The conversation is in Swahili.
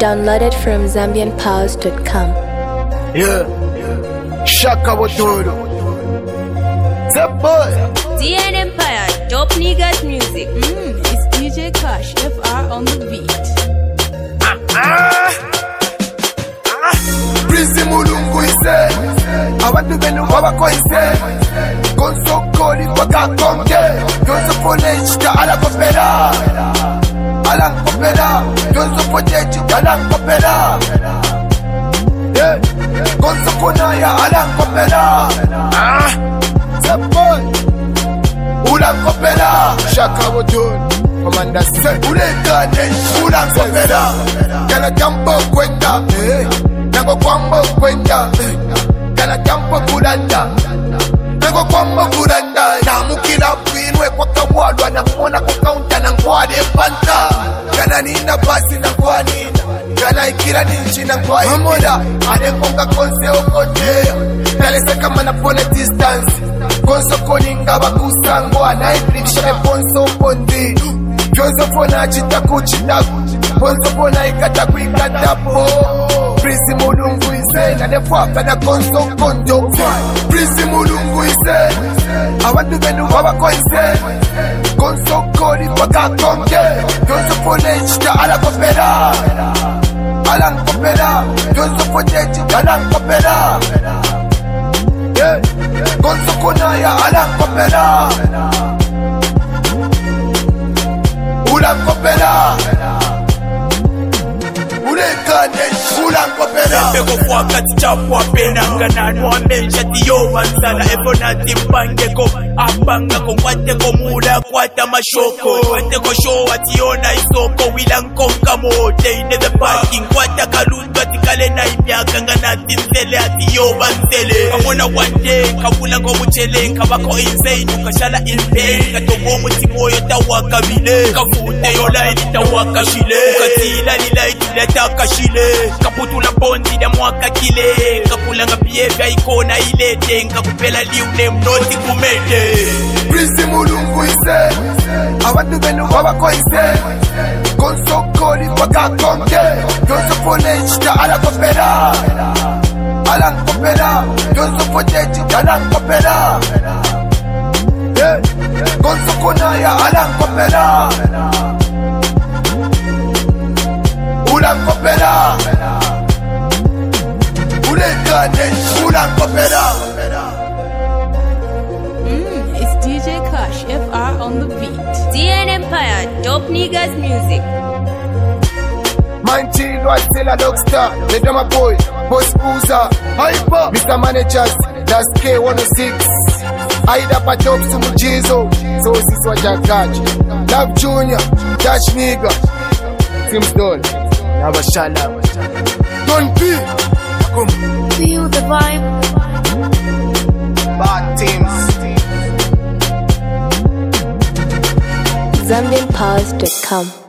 Downloaded from ZambianPows.com. Yeah, Shaka Wotoro. That boy. DN Empire, dope niggas music. It's DJ Cash, FR on the beat. Prince Mulungu ise. Abantu benu wabako ise. Gonzo koli waka konge. Gonzo polechi ta ala kopera. Alan kopera. Gonzo polechi alan kopera. Yeah. Gonzo konaya alan kopera. That boy. Ulan kopera. Shaka Wotoro. Commander said, Uleka Nesh, Ulan kopera. Kana jambo kwenda. Nago kwambo kwenda. Kana jambo kuranda. Nago kwambo kuranda. Na mukila kwinwe kwa kawadwa. Na mwona kwa kaunta na ngwade panta. Kana nina basi na kwa nina. Kana ikira ninchi na kwa himoda. Ane konga konse okote. Nalese kama na pone distance. Konso koninga bakusangwa. Na ibrikisha me ponso pondi. Jonzo pona chita kuchitaku. Ponso pona ikata kuikatapo. Prince Mulungu ise. Na nefwaka na konso konjo. Prince Mulungu ise. Abantu benu wabako ise. Konso koli waka konge. Jonzo polechi ta ala kopera. Alan kopera. Jonzo polechi alan kopera. Yeah. Konso konaya alan kopera. Ulan kopera. Uleka Nesh, Ulan kopera. Ego kwa kati chapu apena Nganano amenja tiyo wansala Evo nati mpangeko Apanga kongwate komula Kwata mashoko Kwate kosho ationa isoko Wilankonga mote Ine the parking Kwata kalundwa tikale na imyaka Nganati nzele atiyo wansele Kamona one day Kabula ngomuchele Kabako insane Ukashala in pain Katogo mutimoyo tawakabile Kafute yola ilitawaka shile Ukatila lila ituleta shile kaputula bondi da mwaka kile kapulanga behavior ikona ilete ngakupela liune mnoti kumete Prince Mulungu ise. Abantu benu wabako ise. Gonzo koli waka konge. Gonzo polechi ta ala kopera. Alan kopera. Gonzo polechi alan kopera. Yeah. Gonzo konaya alan kopera. Ulan kopera. Uleka Nesh, Ulan kopera. It's DJ Cash, FR on the beat. DN Empire, dope niggas music. Man chill was still a dog star. The drama boy, Boss Uza, Hyper, Mr. Managers, that's K106. Aida Patop Sumujizo, so this is what Jakaji. Love Junior, Dash Nigga, Tim Stone, Nabashala. Don't be, come. Feel the vibe. Bad teams. ZambianPows.com.